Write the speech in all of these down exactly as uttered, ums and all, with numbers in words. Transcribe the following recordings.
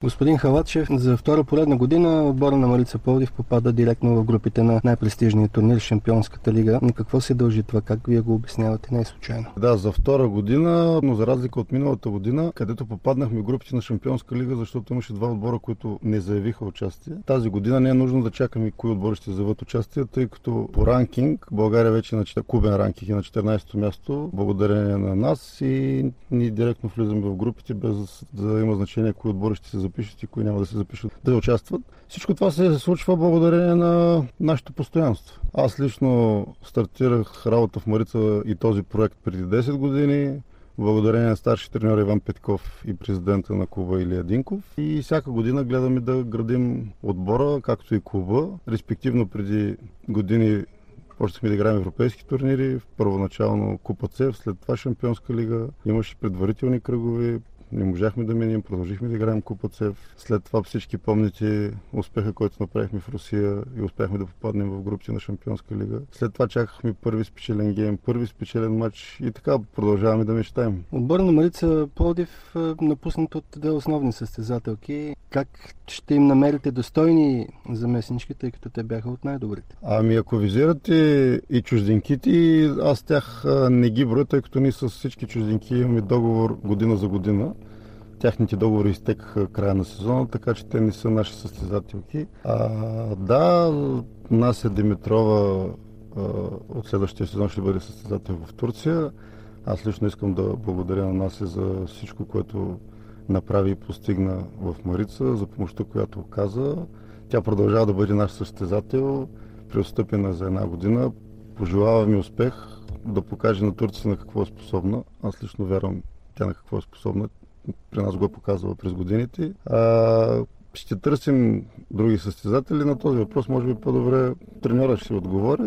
Господин Халачев, за втора поредна година отбора на Марица Пловдив попада директно в групите на най-престижния турнир Шампионската лига. На какво се дължи това? Как вие го обяснявате? Не е случайно. Да, за втора година, но за разлика от миналата година, където попаднахме в групите на Шампионска лига, защото имаше два отбора, които не заявиха участие. Тази година не е нужно да чакаме кои отбори ще заявят участие, тъй като по ранкинг България вече е на клубен ранкинг и на четиринадесето място, благодарение на нас, и ние директно влизаме в групите, без да има значение кои отбори ще се запишат и кои няма да се запишат да участват. Всичко това се случва благодарение на нашето постоянство. Аз лично стартирах работа в Марица и този проект преди десет години, благодарение на старши треньор Иван Петков и президента на клуба Илия Динков. И всяка година гледаме да градим отбора, както и клуба. Респективно преди години почнахме да играем европейски турнири, първоначално Купа Цев, след това Шампионска лига. Имаше предварителни кръгове. Не можахме да минем, продължихме да играем Купа Цев. След това всички помните успеха, който направихме в Русия и успяхме да попаднем в групите на Шампионска лига. След това чакахме първи спечелен гейм, първи спечелен матч и така продължаваме да мечтаем. Отбор на Марица Пловдив напуснат от две основни състезателки. Как ще им намерите достойни заместнички, тъй като те бяха от най-добрите? Ами ако визирате и чужденките, аз тях не ги броя, тъй като ние с всички чужденки имаме договор година за година. Тяхните договори изтекаха края на сезона, така че те не са наши състезателки. А, да, Нася Димитрова а, от следващия сезон ще бъде състезател в Турция. Аз лично искам да благодаря на Нася за всичко, което направи и постигна в Марица, за помощта, която оказа. Тя продължава да бъде наш състезател, преотстъпена за една година. Пожелава ми успех да покаже на турците на какво е способна. Аз лично вярвам тя на какво е способна. При нас го е показала през годините. А, ще търсим други състезатели. На този въпрос може би по-добре треньора ще отговори,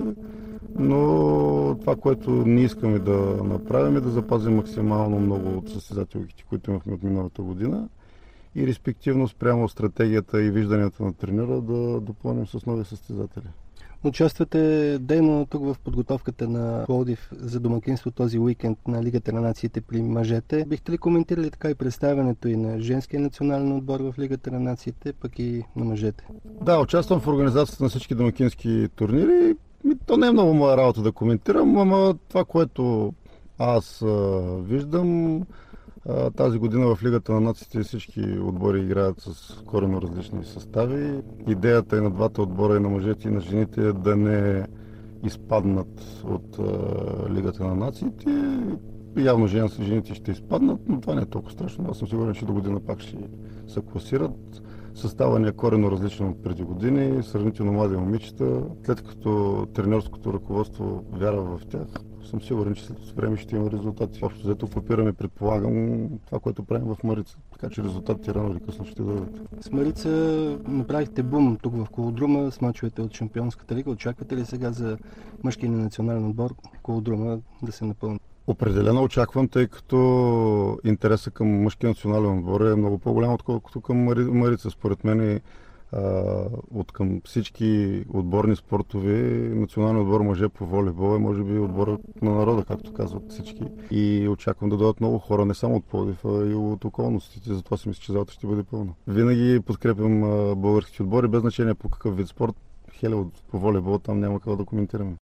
но това, което ние искаме да направим, е да запазим максимално много от състезателите, които имахме от миналата година и респективно спрямо стратегията и вижданията на треньора да допълним с нови състезатели. Участвате дейно тук в подготовката на Пловдив за домакинство този уикенд на Лигата на нациите при мъжете. Бихте ли коментирали така и представянето и на женския национален отбор в Лигата на нациите, пък и на мъжете? Да, участвам в организацията на всички домакински турнири. То не е много моя работа да коментирам, ама това, което аз а, виждам, а, тази година в Лигата на нациите всички отбори играят с коренно различни състави. Идеята и на двата отбора, и на мъжете, и на жените, е да не изпаднат от а, Лигата на нациите. Явно жените ще изпаднат, но това не е толкова страшно. Аз съм сигурен, че до година пак ще се класират. Състава ни е коренно различен от преди години, сравнително млади момичета. След като треньорското ръководство вярва в тях, съм сигурен, че след време ще има резултати. Общо взето копираме, предполагам, това, което правим в Марица. Така че резултатите рано или късно ще дадат. С Марица направихте бум тук в Колодрума с мачовете от Шампионската лига. Очаквате ли сега за мъжкия национален отбор Колодрума да се напълни? Определено очаквам, тъй като интереса към мъжкия национален отбор е много по-голям, отколкото към Марица. Според мен е, от към всички отборни спортове, националният отбор мъже по волейбол е може би отбора на народа, както казват всички. И очаквам да дойдат много хора, не само от Пловдив, а и от околностите. Затова си мисля, че завтра ще бъде пълно. Винаги подкрепям българските отбори, без значение по какъв вид спорт. Хеле по волейбол, там няма какво да коментираме.